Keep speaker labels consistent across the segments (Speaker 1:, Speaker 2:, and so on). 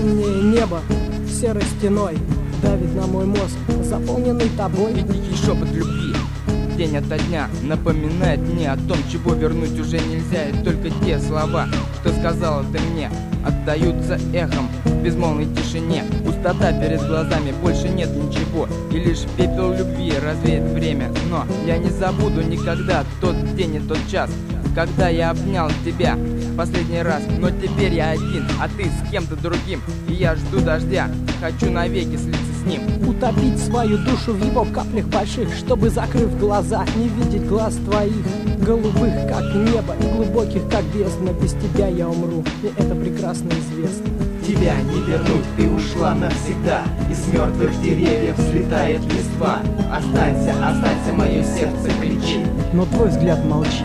Speaker 1: Зимнее небо серой стеной давит на мой мозг, заполненный тобой.
Speaker 2: И тихий шепот любви день ото дня напоминает мне о том, чего вернуть уже нельзя. И только те слова, что сказала ты мне, отдаются эхом в безмолвной тишине. Пустота перед глазами, больше нет ничего, и лишь пепел любви развеет время. Но я не забуду никогда тот день и тот час, когда я обнял тебя последний раз. Но теперь я один, а ты с кем-то другим, и я жду дождя, хочу навеки слиться с ним.
Speaker 1: Утопить свою душу в его каплях больших, чтобы, закрыв глаза, не видеть глаз твоих, голубых, как небо, и глубоких, как бездна. Без тебя я умру, и это прекрасно известно.
Speaker 3: Тебя не вернуть, ты ушла навсегда, из мертвых деревьев взлетает листва. Останься, останься, мое сердце кричит,
Speaker 1: но твой взгляд молчит.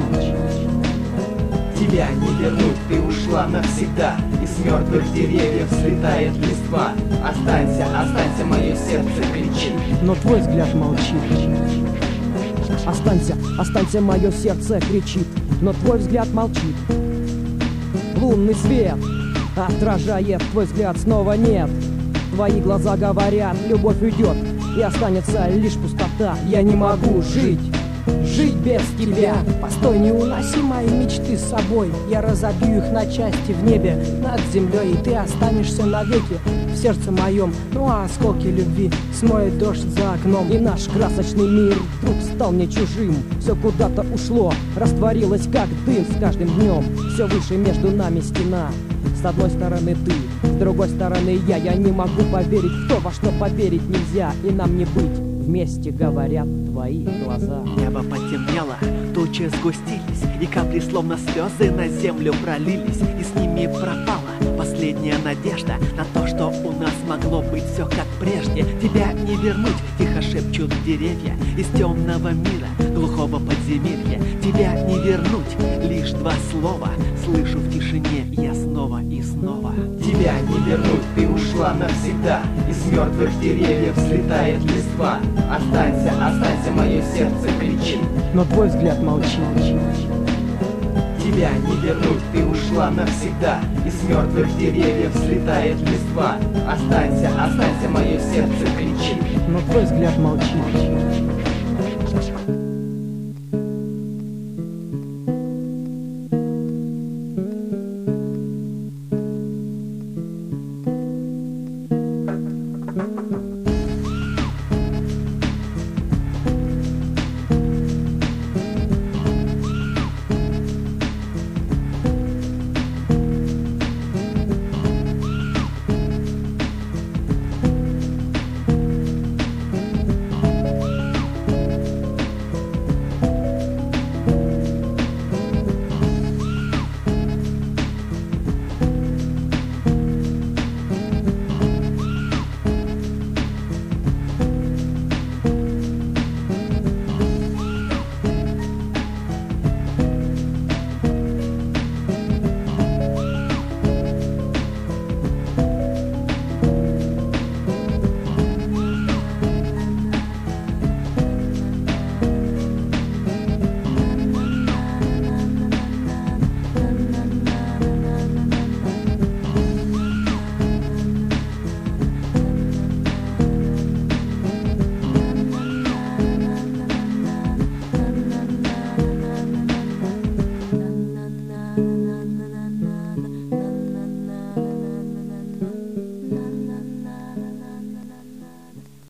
Speaker 3: Тебя не вернуть, ты ушла навсегда, из мертвых деревьев взлетает листва. Останься, останься, мое сердце кричит,
Speaker 1: но твой взгляд молчит. Останься, останься, мое сердце кричит, но твой взгляд молчит. Лунный свет отражает, твой взгляд снова нет. Твои глаза говорят, любовь уйдет, и останется лишь пустота. Я не могу жить без тебя. Постой, не уноси мои мечты с собой. Я разобью их на части в небе над землей, и ты останешься навеки в сердце моем. Ну а осколки любви смоет дождь за окном, и наш красочный мир вдруг стал мне чужим. Все куда-то ушло, растворилось как дым с каждым днем. Все выше между нами стена. С одной стороны ты, с другой стороны я. Я не могу поверить в то, во что поверить нельзя, и нам не быть вместе, говорят твои глаза.
Speaker 4: Небо потемнело, тучи сгустились, и капли словно слезы на землю пролились, и с ними пропала последняя надежда на то, что у нас могло быть все как прежде. Тебя не вернуть, тихо шепчут деревья из темного мира, глухого подземелья. Тебя не вернуть, лишь два слова слышу в тишине я снова и снова.
Speaker 3: Тебя не вернуть, ты ушла навсегда, из мертвых деревьев взлетает листва. Останься, останься, мое сердце кричит,
Speaker 1: но твой взгляд молчит.
Speaker 3: Тебя не вернуть, ты ушла навсегда, из мертвых деревьев взлетает листва. Останься, останься, мое сердце кричит,
Speaker 1: но твой взгляд молчит.